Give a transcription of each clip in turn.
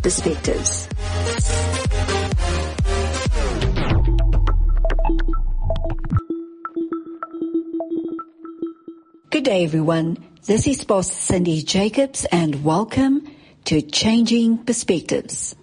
Perspectives. Good day, everyone. This is Pastor Cindy Jacobs, and welcome to Changing Perspectives.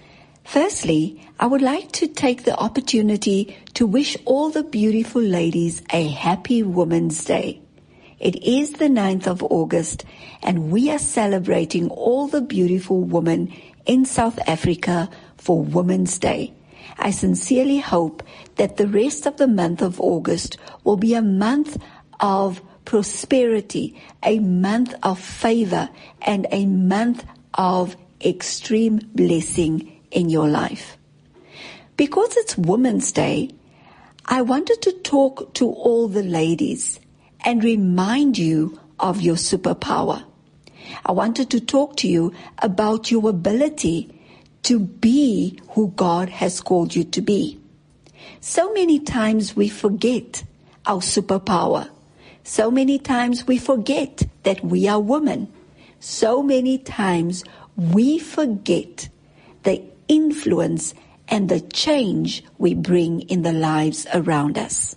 Firstly, I would like to take the opportunity to wish all the beautiful ladies a happy Women's Day. It is the 9th of August, and we are celebrating all the beautiful women in South Africa for Women's Day. I sincerely hope that the rest of the month of August will be a month of prosperity, a month of favor, and a month of extreme blessing in your life. Because it's Women's Day, I wanted to talk to all the ladies and remind you of your superpower. I wanted to talk to you about your ability to be who God has called you to be. So many times we forget our superpower. So many times we forget that we are women. So many times we forget the influence and the change we bring in the lives around us.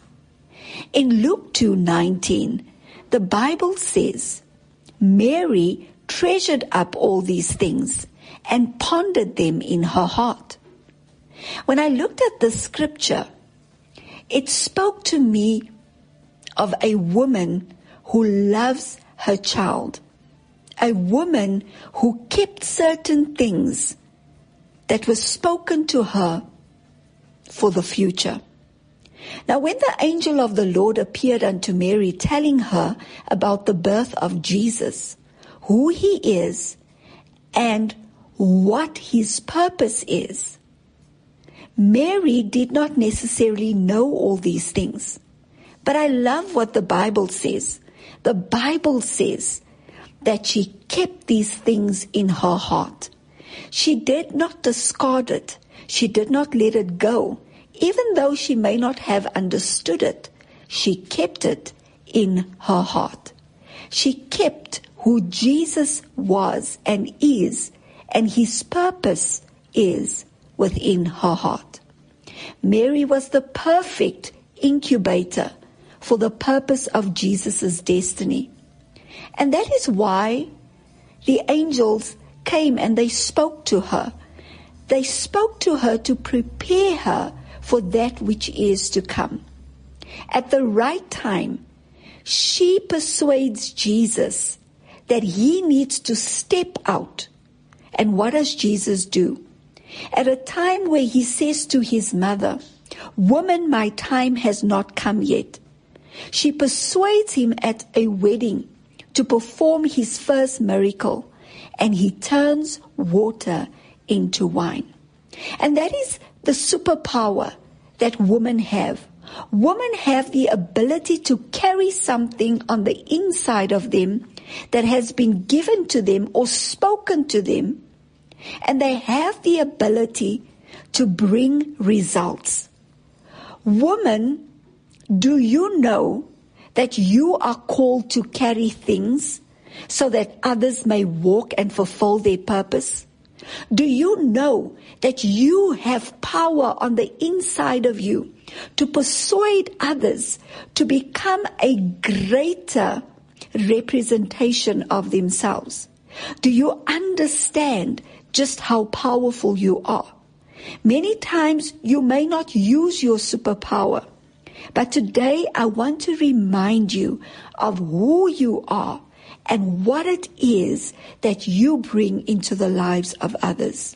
In Luke 2:19, the Bible says, Mary treasured up all these things and pondered them in her heart. When I looked at this scripture, it spoke to me of a woman who loves her child, a woman who kept certain things that were spoken to her for the future. Now, when the angel of the Lord appeared unto Mary, telling her about the birth of Jesus, who he is, and what his purpose is, Mary did not necessarily know all these things. But I love what the Bible says. The Bible says that she kept these things in her heart. She did not discard it. She did not let it go. Even though she may not have understood it, she kept it in her heart. She kept who Jesus was and is, and his purpose is within her heart. Mary was the perfect incubator for the purpose of Jesus' destiny. And that is why the angels came and they spoke to her. They spoke to her to prepare her for that which is to come. At the right time, she persuades Jesus that he needs to step out. And what does Jesus do? At a time where he says to his mother, "Woman, my time has not come yet," she persuades him at a wedding to perform his first miracle, and he turns water into wine. And that is the superpower that women have. Women have the ability to carry something on the inside of them that has been given to them or spoken to them, and they have the ability to bring results. Woman, do you know that you are called to carry things so that others may walk and fulfill their purpose? Do you know that you have power on the inside of you to persuade others to become a greater representation of themselves? Do you understand just how powerful you are? Many times you may not use your superpower, but today I want to remind you of who you are and what it is that you bring into the lives of others.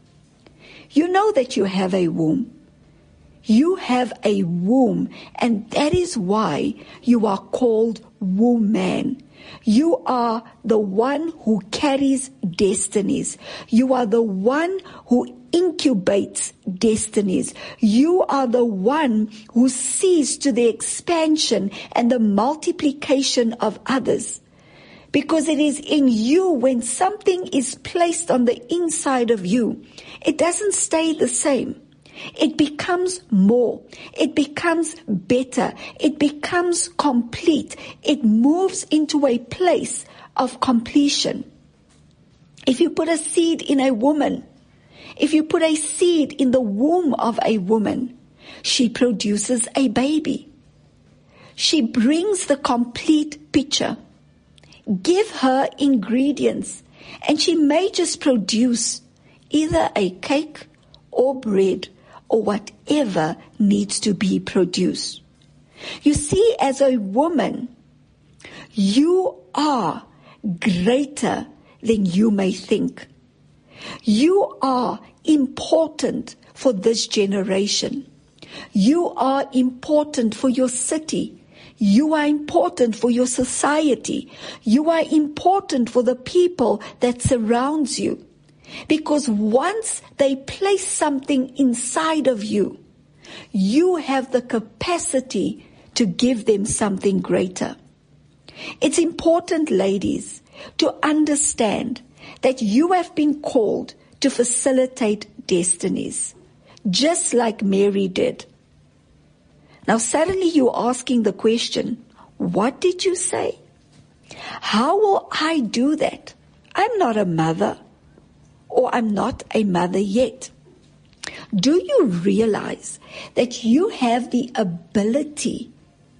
You know that you have a womb. You have a womb, and that is why you are called woman. You are the one who carries destinies. You are the one who incubates destinies. You are the one who sees to the expansion and the multiplication of others. Because it is in you, when something is placed on the inside of you, it doesn't stay the same. It becomes more. It becomes better. It becomes complete. It moves into a place of completion. If you put a seed in a woman, If you put a seed in the womb of a woman, she produces a baby. She brings the complete picture. Give her ingredients, and she may just produce either a cake or bread or whatever needs to be produced. You see, as a woman, you are greater than you may think. You are important for this generation. You are important for your city. You are important for your society. You are important for the people that surrounds you. Because once they place something inside of you, you have the capacity to give them something greater. It's important, ladies, to understand that you have been called to facilitate destinies, just like Mary did. Now suddenly you're asking the question, what did you say? How will I do that? I'm not a mother, or I'm not a mother yet. Do you realize that you have the ability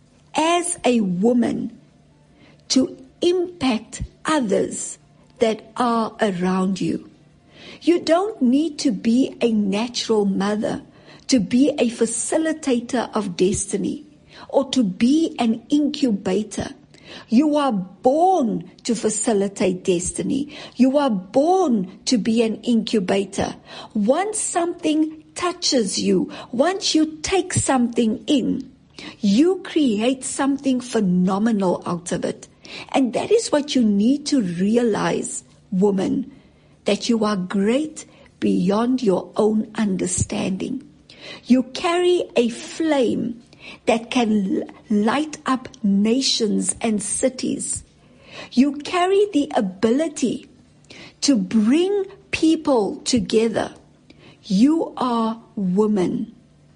as a woman to impact others that are around you? You don't need to be a natural mother to be a facilitator of destiny or to be an incubator. You are born to facilitate destiny. You are born to be an incubator. Once something touches you, once you take something in, you create something phenomenal out of it. And that is what you need to realize, woman, that you are great beyond your own understanding. You carry a flame that can light up nations and cities. You carry the ability to bring people together. You are woman.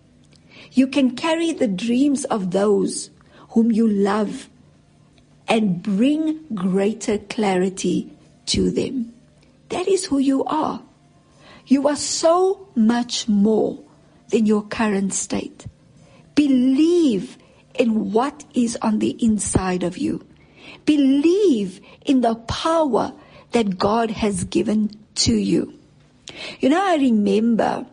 You can carry the dreams of those whom you love and bring greater clarity to them. That is who you are. You are so much more than your current state. Believe in what is on the inside of you. Believe in the power that God has given to you. You know, I remember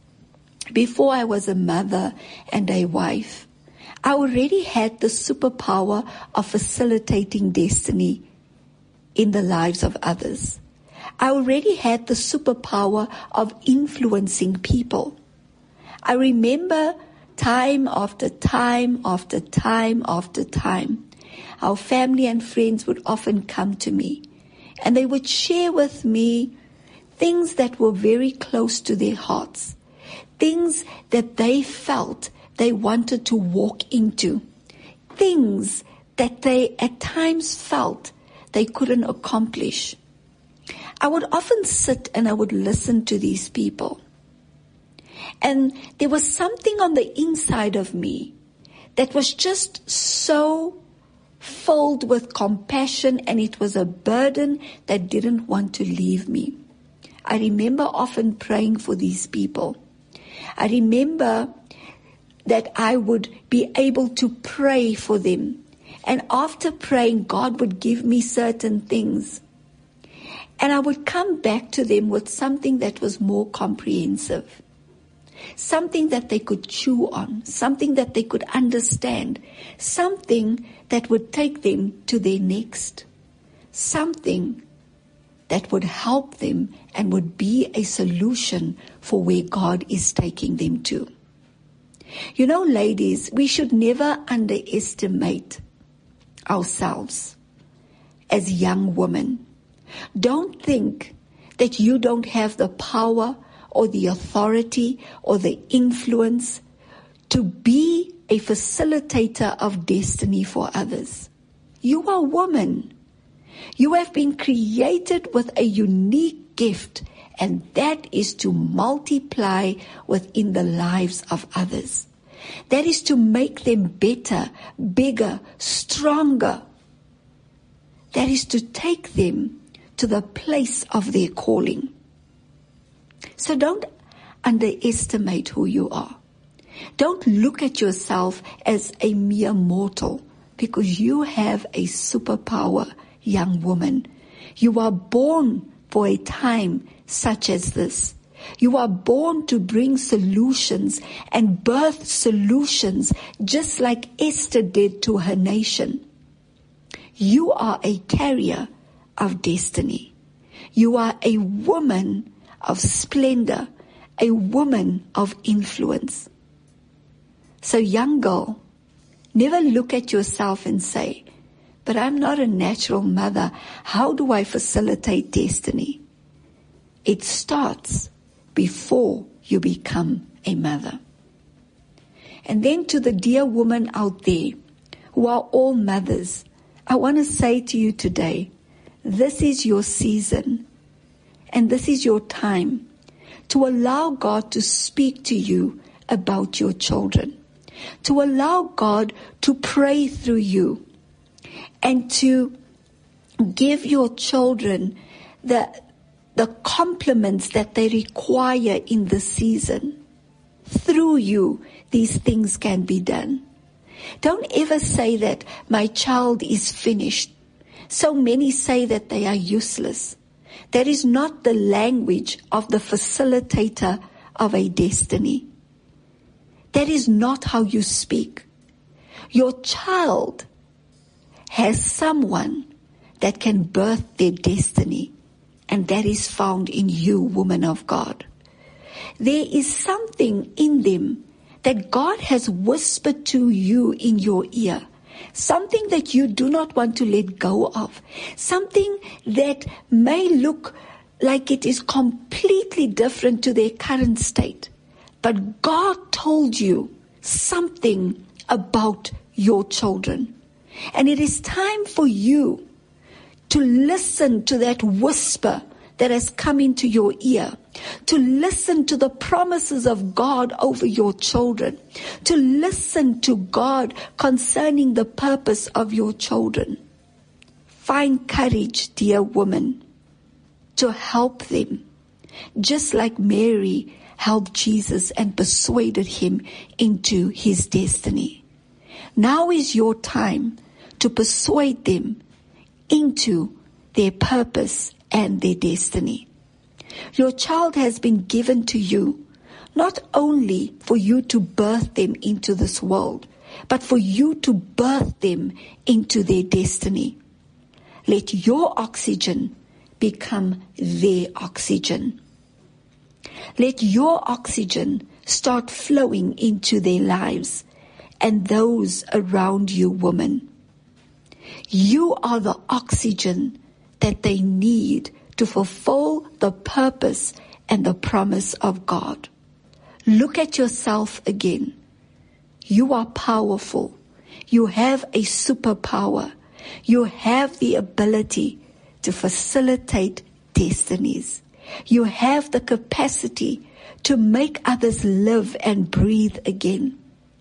before I was a mother and a wife, I already had the superpower of facilitating destiny in the lives of others. I already had the superpower of influencing people. I remember time after time after time after time, our family and friends would often come to me and they would share with me things that were very close to their hearts, things that they felt they wanted to walk into, things that they at times felt they couldn't accomplish. I would often sit and I would listen to these people. And there was something on the inside of me that was just so filled with compassion, and it was a burden that didn't want to leave me. I remember often praying for these people. I remember that I would be able to pray for them. And after praying, God would give me certain things. And I would come back to them with something that was more comprehensive. Something that they could chew on, something that they could understand, something that would take them to their next, something that would help them and would be a solution for where God is taking them to. You know, ladies, we should never underestimate ourselves as young women. Don't think that you don't have the power or the authority or the influence to be a facilitator of destiny for others. You are a woman. You have been created with a unique gift, and that is to multiply within the lives of others. That is to make them better, bigger, stronger. That is to take them to the place of their calling. So don't underestimate who you are. Don't look at yourself as a mere mortal, because you have a superpower, young woman. You are born for a time such as this. You are born to bring solutions and birth solutions, just like Esther did to her nation. You are a carrier of destiny. You are a woman of splendor, a woman of influence. So young girl, never look at yourself and say, but I'm not a natural mother. How do I facilitate destiny? It starts before you become a mother. And then to the dear woman out there who are all mothers, I want to say to you today, this is your season and this is your time to allow God to speak to you about your children, to allow God to pray through you, and to give your children the compliments that they require in the season. Through you, these things can be done. Don't ever say that my child is finished. So many say that they are useless. That is not the language of the facilitator of a destiny. That is not how you speak. Your child has someone that can birth their destiny, and that is found in you, woman of God. There is something in them that God has whispered to you in your ear, something that you do not want to let go of, something that may look like it is completely different to their current state. But God told you something about your children. And it is time for you to listen to that whisper that has come into your ear, to listen to the promises of God over your children, to listen to God concerning the purpose of your children. Find courage, dear woman, to help them, just like Mary helped Jesus and persuaded him into his destiny. Now is your time to persuade them into their purpose and their destiny. Your child has been given to you, not only for you to birth them into this world, but for you to birth them into their destiny. Let your oxygen become their oxygen. Let your oxygen start flowing into their lives and those around you, woman. You are the oxygen that they need to fulfill the purpose and the promise of God. Look at yourself again. You are powerful. You have a superpower. You have the ability to facilitate destinies. You have the capacity to make others live and breathe again.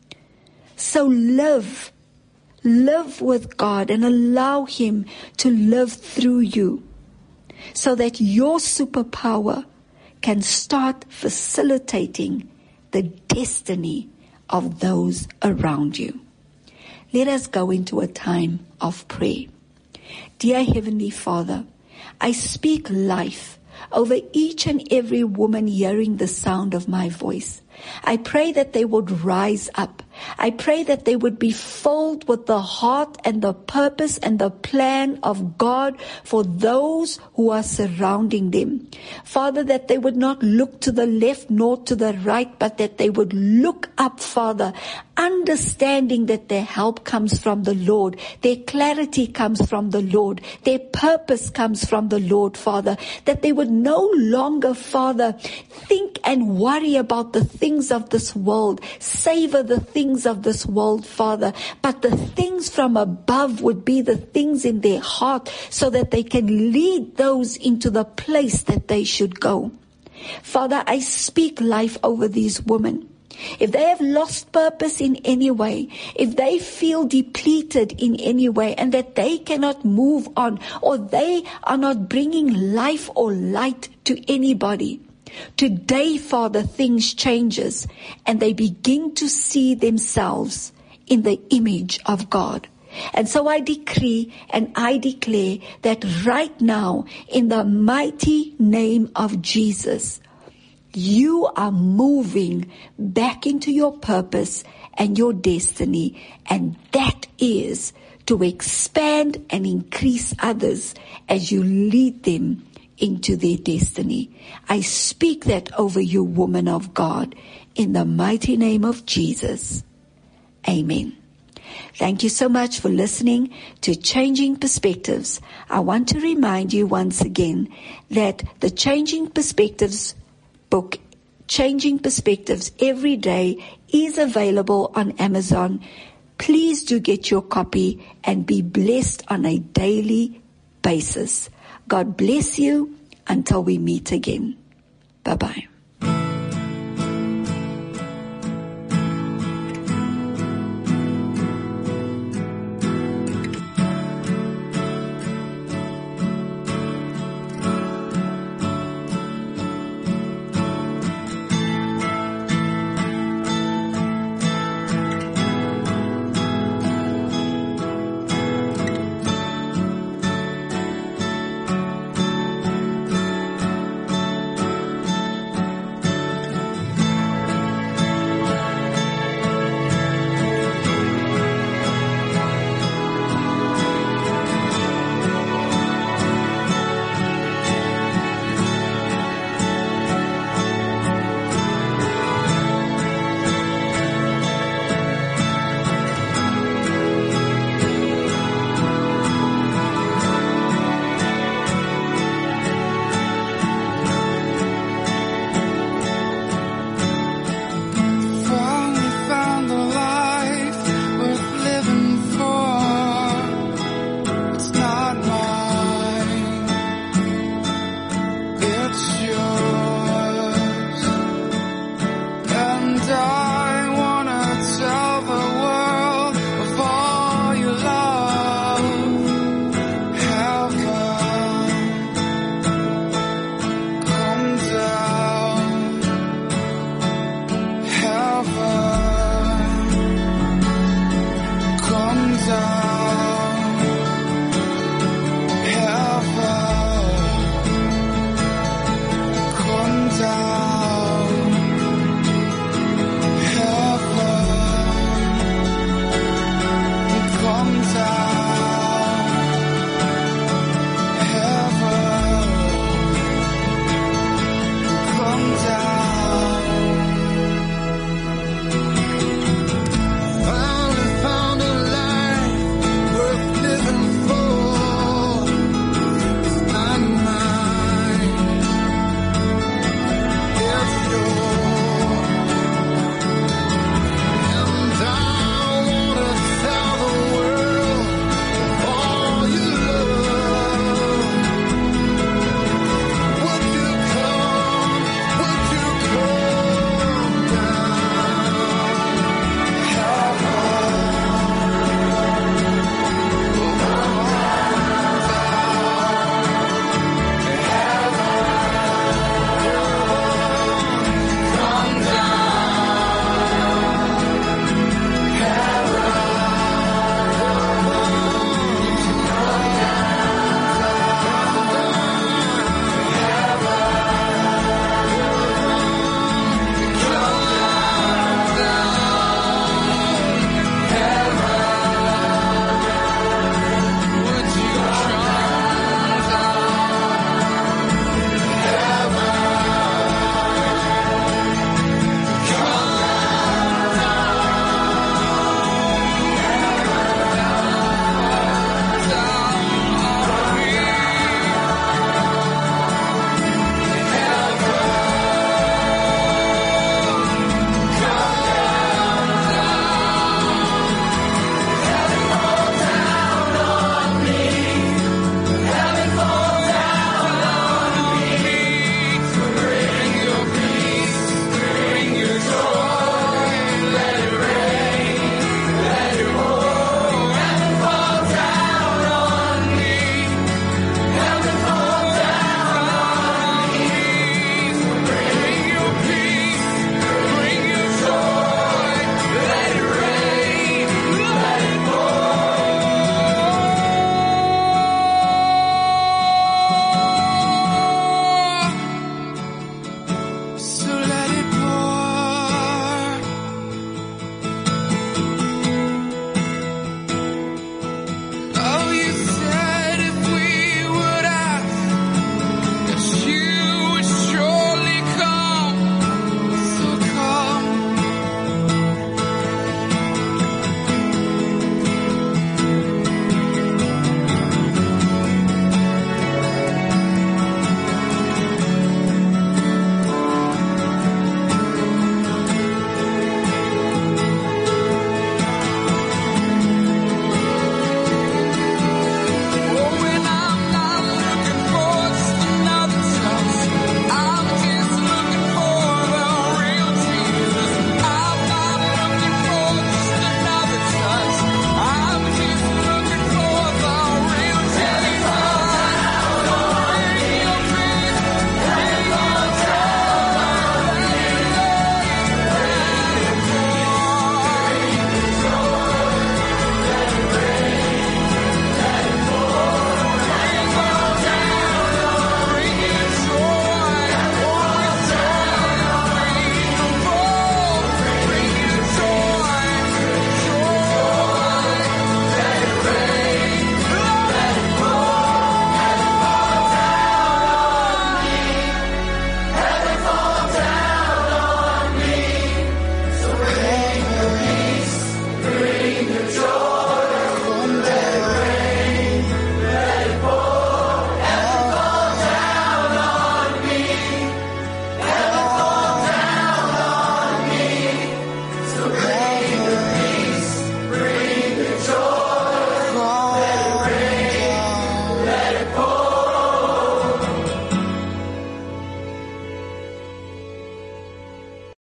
So live with God and allow Him to live through you so that your superpower can start facilitating the destiny of those around you. Let us go into a time of prayer. Dear Heavenly Father, I speak life over each and every woman hearing the sound of my voice. I pray that they would rise up. I pray that they would be filled with the heart and the purpose and the plan of God for those who are surrounding them. Father, that they would not look to the left nor to the right, but that they would look up, Father, understanding that their help comes from the Lord. Their clarity comes from the Lord. Their purpose comes from the Lord, Father. That they would no longer, Father, think and worry about the things of this world, savor the things of this world, Father, but the things from above would be the things in their heart so that they can lead those into the place that they should go. Father, I speak life over these women. If they have lost purpose in any way, if they feel depleted in any way and that they cannot move on or they are not bringing life or light to anybody, Today, Father, things changes and they begin to see themselves in the image of God. And so I decree and I declare that right now, in the mighty name of Jesus, you are moving back into your purpose and your destiny, and that is to expand and increase others as you lead them into their destiny. I speak that over you, woman of God, in the mighty name of Jesus. Amen. Thank you so much for listening to Changing Perspectives. I want to remind you once again that the Changing Perspectives book, Changing Perspectives Every Day, is available on Amazon. Please do get your copy and be blessed on a daily basis. God bless you until we meet again. Bye-bye.